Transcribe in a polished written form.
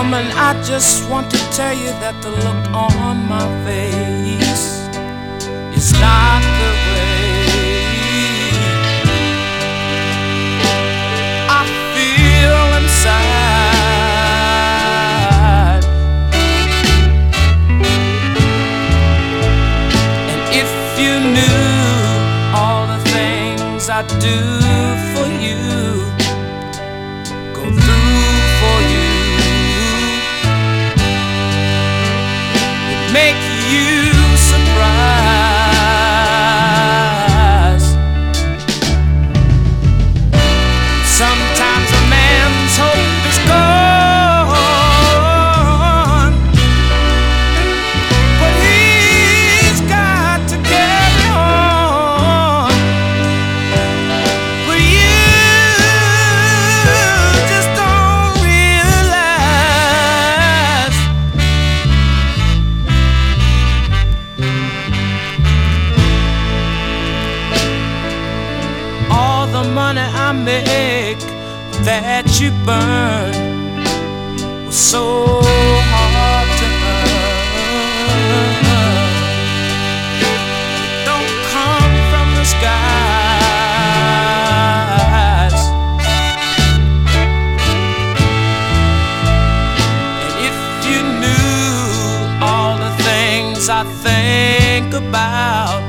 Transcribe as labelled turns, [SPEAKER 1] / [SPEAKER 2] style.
[SPEAKER 1] Woman, I just want to tell you that the look on my face is not the way I feel inside. And if you knew all the things I do for you, go through for you, make you surprised. Sometimes a man's hope is gone, but he's got to carry on. But you just don't realize all the money I make that you burn was so hard to earn. It don't come from the skies. And if you knew all the things I think about,